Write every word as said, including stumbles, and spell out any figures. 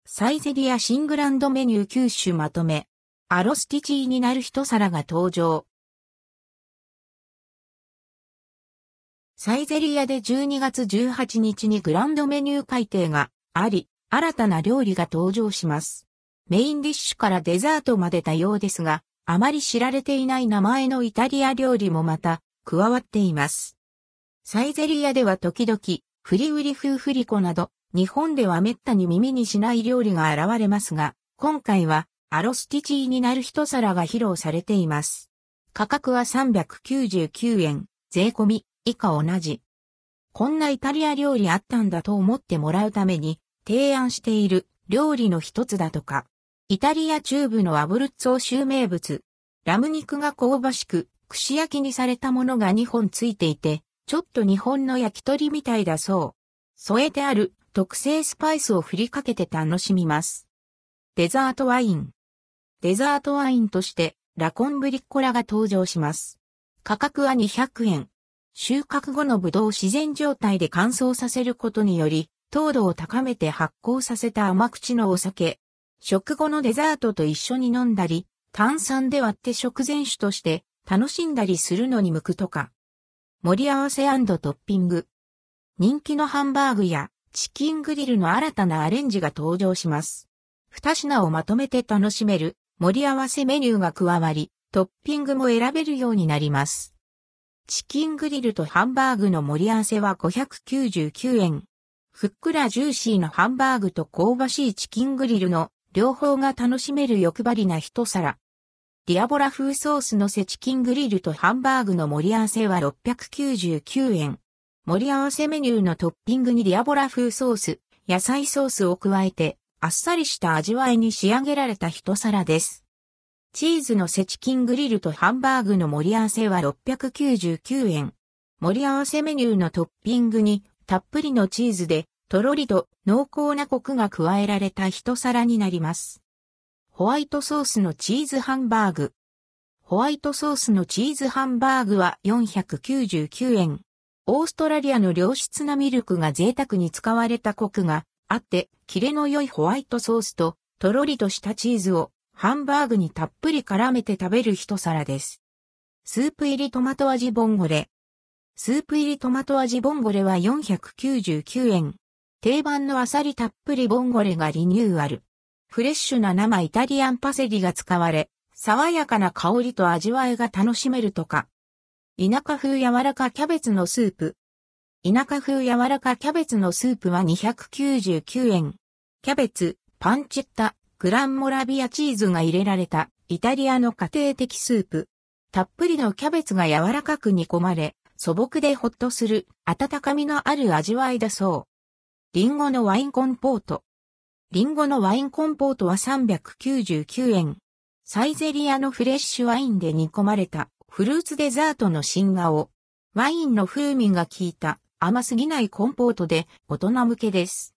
サイゼリヤ新グランドメニューきゅう種まとめ。アロスティチーになる一皿が登場。サイゼリヤでじゅうにがつじゅうはちにちにグランドメニュー改定があり、新たな料理が登場します。メインディッシュからデザートまで多様ですが、あまり知られていない名前のイタリア料理もまた加わっています。サイゼリヤでは時々、フリウリ風フリコなど、日本では滅多に耳にしない料理が現れますが、今回はアロスティチーになる一皿が披露されています。価格はさんびゃくきゅうじゅうきゅうえん、税込み、以下同じ。こんなイタリア料理あったんだと思ってもらうために提案している料理の一つだとか。イタリア中部のアブルッツォ州名物。ラム肉が香ばしく、串焼きにされたものがにほんついていて、ちょっと日本の焼き鳥みたいだそう。添えてある特製スパイスを振りかけて楽しみます。デザートワイン。デザートワインとしてラコンブリッコラが登場します。価格はにひゃくえん。収穫後のブドウを自然状態で乾燥させることにより、糖度を高めて発酵させた甘口のお酒。食後のデザートと一緒に飲んだり、炭酸で割って食前酒として楽しんだりするのに向くとか。盛り合わせ&トッピング。人気のハンバーグやチキングリルの新たなアレンジが登場します。二品をまとめて楽しめる盛り合わせメニューが加わり、トッピングも選べるようになります。チキングリルとハンバーグの盛り合わせはごひゃくきゅうじゅうきゅうえん。ふっくらジューシーなハンバーグと香ばしいチキングリルの両方が楽しめる欲張りな一皿。ディアボラ風ソースのせチキングリルとハンバーグの盛り合わせはろっぴゃくきゅうじゅうきゅうえん。盛り合わせメニューのトッピングにディアボラ風ソース、野菜ソースを加えて、あっさりした味わいに仕上げられた一皿です。チーズのせチキングリルとハンバーグの盛り合わせはろっぴゃくきゅうじゅうきゅうえん。盛り合わせメニューのトッピングにたっぷりのチーズでとろりと濃厚なコクが加えられた一皿になります。ホワイトソースのチーズハンバーグ。ホワイトソースのチーズハンバーグはよんひゃくきゅうじゅうきゅうえん。オーストラリアの良質なミルクが贅沢に使われたコクがあって、キレの良いホワイトソースととろりとしたチーズをハンバーグにたっぷり絡めて食べる一皿です。スープ入りトマト味ボンゴレ。スープ入りトマト味ボンゴレはよんひゃくきゅうじゅうきゅうえん。定番のあさりたっぷりボンゴレがリニューアル。フレッシュな生イタリアンパセリが使われ、爽やかな香りと味わいが楽しめるとか。田舎風柔らかキャベツのスープ。田舎風柔らかキャベツのスープはにひゃくきゅうじゅうきゅうえん。キャベツ、パンチェッタ、グランモラビアチーズが入れられたイタリアの家庭的スープ。たっぷりのキャベツが柔らかく煮込まれ、素朴でほっとする温かみのある味わいだそう。リンゴのワインコンポート。リンゴのワインコンポートはさんびゃくきゅうじゅうきゅうえん。サイゼリヤのフレッシュワインで煮込まれたフルーツデザートの新顔。ワインの風味が効いた甘すぎないコンポートで大人向けです。